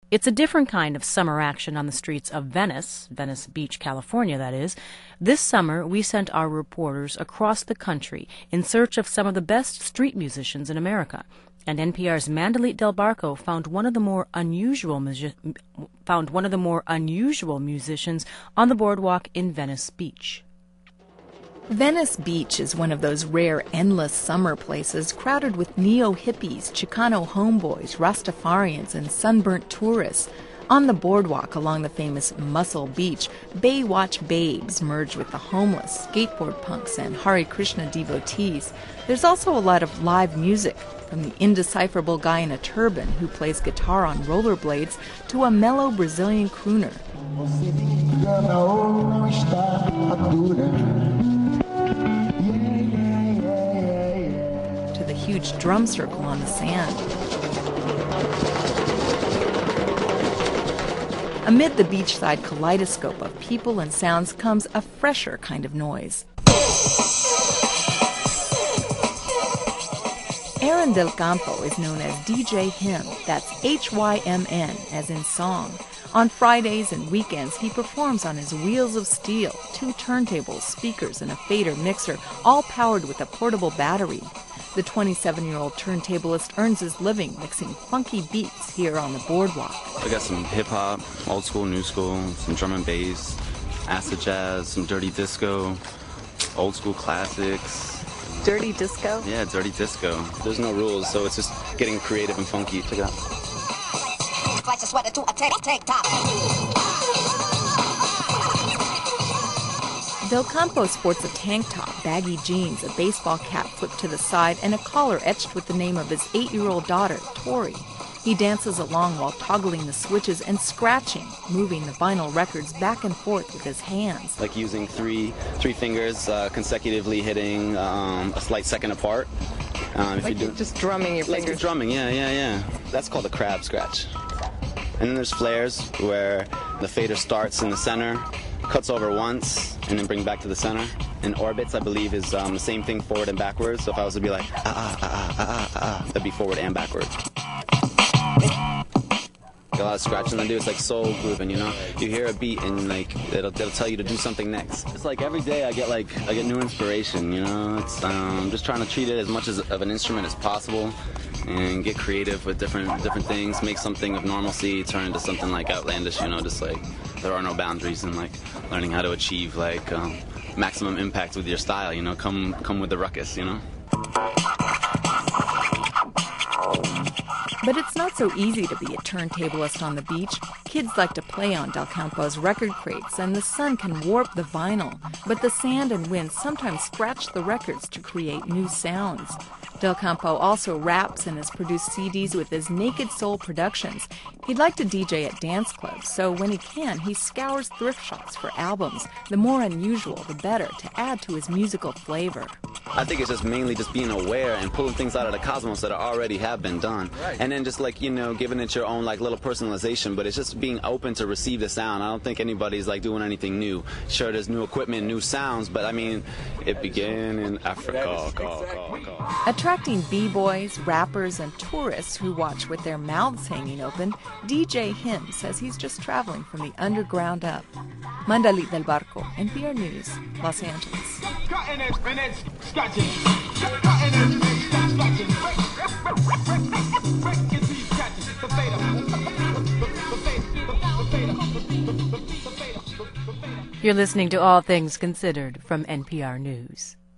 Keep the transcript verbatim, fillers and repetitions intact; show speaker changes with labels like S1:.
S1: It's a different kind of summer action on the streets of Venice, Venice Beach, California, that is. This summer, we sent our reporters across the country in search of some of the best street musicians in America. And N P R's Mandalit Del Barco found one of the more unusual musi- found one of the more unusual musicians on the boardwalk in Venice Beach.
S2: Venice Beach is one of those rare endless summer places crowded with neo-hippies, Chicano homeboys, Rastafarians, and sunburnt tourists. On the boardwalk along the famous Muscle Beach, Baywatch babes merge with the homeless, skateboard punks, and Hare Krishna devotees. There's also a lot of live music, from the indecipherable guy in a turban who plays guitar on rollerblades to a mellow Brazilian crooner. To the huge drum circle on the sand. Amid the beachside kaleidoscope of people and sounds comes a fresher kind of noise. Aaron Del Campo is known as D J Hymn, that's H Y M N, as in song. On Fridays and weekends, he performs on his wheels of steel, two turntables, speakers, and a fader mixer, all powered with a portable battery. The twenty-seven-year-old turntablist earns his living mixing funky beats here on the boardwalk.
S3: I got some hip-hop, old school, new school, some drum and bass, acid jazz, some dirty disco, old school classics.
S2: Dirty disco?
S3: Yeah, dirty disco. There's no rules, so it's just getting creative and funky. Check it out.
S4: Like a sweater to a tank, tank top.
S2: Del Campo sports a tank top, baggy jeans, a baseball cap flipped to the side, and a collar etched with the name of his eight-year-old daughter, Tori. He dances along while toggling the switches and scratching, moving the vinyl records back and forth with his hands.
S3: Like using three three fingers uh, consecutively hitting um, a slight second apart. Um, if
S2: like
S3: you do,
S2: just drumming your
S3: like
S2: fingers.
S3: drumming, yeah, yeah, yeah. That's called a crab scratch. And then there's flares where the fader starts in the center, cuts over once, and then bring back to the center. And orbits, I believe, is um, the same thing forward and backwards. So if I was to be like, ah, ah, ah, ah, ah, ah, that'd be forward and backwards. A lot of scratching to do. It's like soul grooving, you know. You hear a beat and like it'll, it'll tell you to do something next. It's like every day I get like I get new inspiration, you know. It's um, just trying to treat it as much as of an instrument as possible, and get creative with different different things. Make something of normalcy turn into something like outlandish, you know. Just like there are no boundaries, and like learning how to achieve like um, maximum impact with your style, you know. Come come with the ruckus, you know.
S2: But it's not so easy to be a turntablist on the beach. Kids like to play on Del Campo's record crates, and the sun can warp the vinyl. But the sand and wind sometimes scratch the records to create new sounds. Del Campo also raps and has produced C Ds with his Naked Soul Productions. He'd like to D J at dance clubs, so when he can, he scours thrift shops for albums. The more unusual, the better, to add to his musical flavor.
S3: I think it's just mainly just being aware and pulling things out of the cosmos that already have been done. Right. And then just like, you know, giving it your own like little personalization, but it's just being open to receive the sound. I don't think anybody's like doing anything new. Sure, there's new equipment, new sounds, but I mean, it began in Africa. Call, call, call.
S2: Attracting b-boys, rappers, and tourists who watch with their mouths hanging open, D J Hymn says he's just traveling from the underground up. Mandalit Del Barco, N P R News, Los Angeles.
S1: You're listening to All Things Considered from N P R News.